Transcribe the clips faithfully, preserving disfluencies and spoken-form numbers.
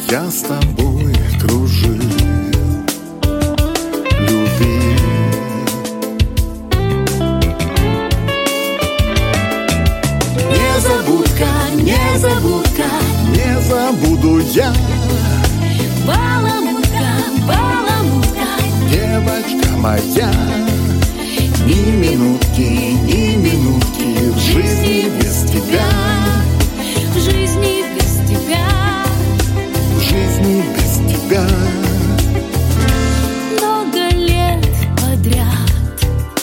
я с тобой дружил, любил. Незабудка, незабудка, Не забуду я, баламутка, баламутка, девочка моя. Ни минутки, ни минутки в жизни без тебя, в жизни без тебя, в жизни без тебя. много лет подряд.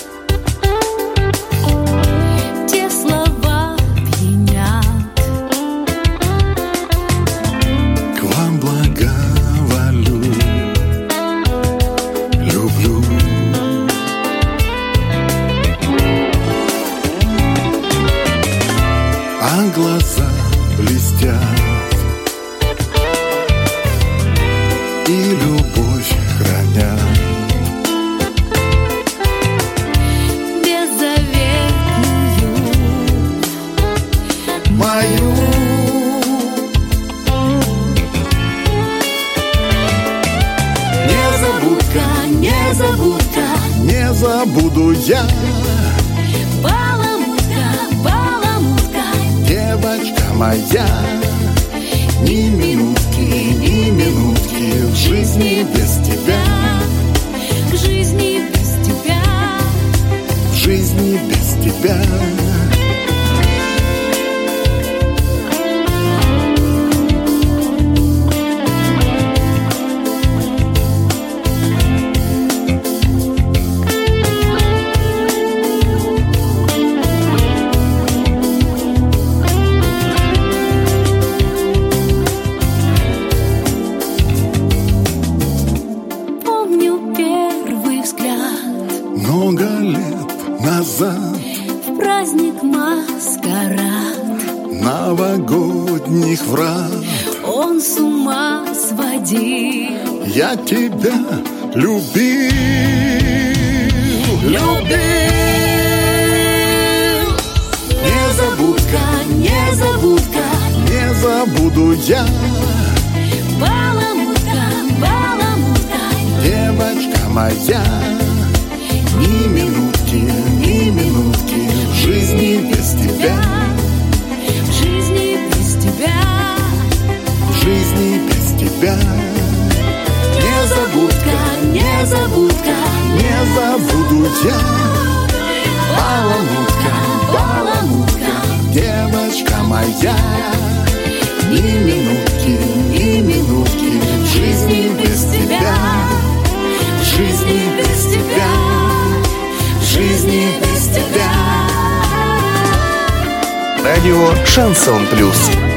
Те слова пьянят. К вам благоволю, люблю. А глаза блестят, и любовь хранят. Беззаветную Мою незабудка, незабудка, не забуду я, баламутка, баламутка, девочка моя. Ни минутки, ни минутки в жизни без тебя, в жизни без тебя, в жизни без тебя. помню первый взгляд Много лет назад в праздник маскарад. новогодних врат Он с ума сводил, я тебя любил, любил. Незабудка, незабудка, не забуду я, баламутка, баламутка, девочка моя. Ни минутки, ни минутки в жизни без тебя, в жизни без тебя, в жизни без тебя. незабудка, незабудка, Не забуду я, баламутка, баламутка, девочка моя. Ни минутки, ни минутки в жизни без тебя, в жизни без тебя, в жизни без тебя. Радио «Шансон Плюс».